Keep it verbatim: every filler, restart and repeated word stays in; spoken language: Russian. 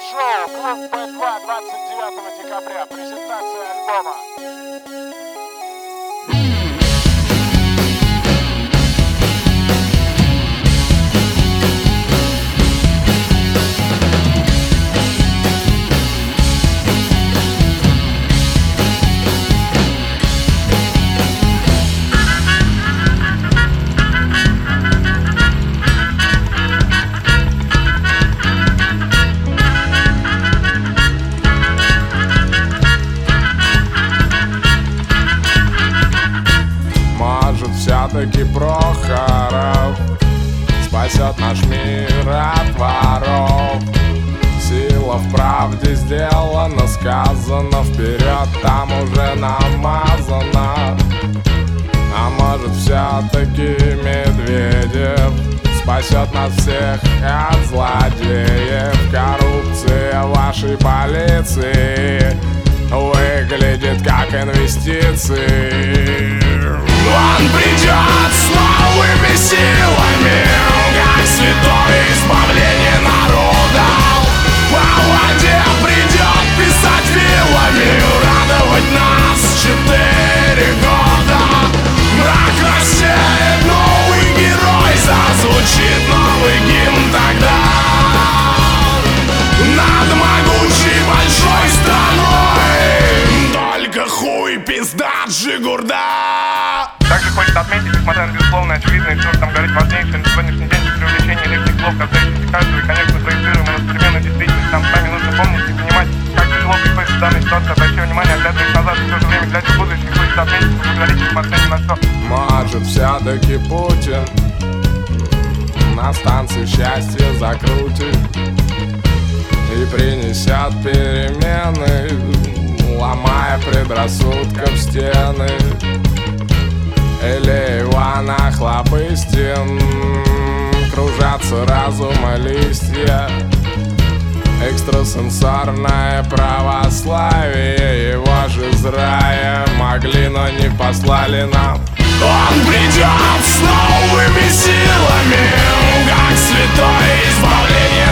Шоу «Клуб Б два» двадцать девятого декабря. Презентация альбома. Все-таки Прохоров спасет наш мир от воров. Сила в правде сделана, сказано, вперед там уже намазано. А может все-таки Медведев спасет нас всех от злодеев. Коррупция вашей полиции выглядит как инвестиции. Он придет с новыми силами, как святое избавление народа. По воде придет писать вилами, радовать нас четыре года. Мрак рассеет, новый герой, зазвучит новый гимн тогда. Над могучей большой страной только хуй, пизда, Джигурда. Также хочется отметить, несмотря на безусловно очевидное, что там говорить важнейшее на сегодняшний день, что привлечение лишних слов, касающихся каждого, и, конечно, проецируемое на современную действительность, нам с вами нужно помнить и понимать, как тяжело приходится в данной ситуации, обращая внимание, оглядываясь назад, и в то же время глядя в будущее, хочется отметить, что говорить несмотря ни на что. Может, все-таки Путин на станции счастье закрутит и принесет перемены, ломая предрассудков стены. Или Иван Охлобыстин, кружатся разума листья. Экстрасенсорное православие, его же из рая могли, но не послали нам. Он придет с новыми силами, как святое избавление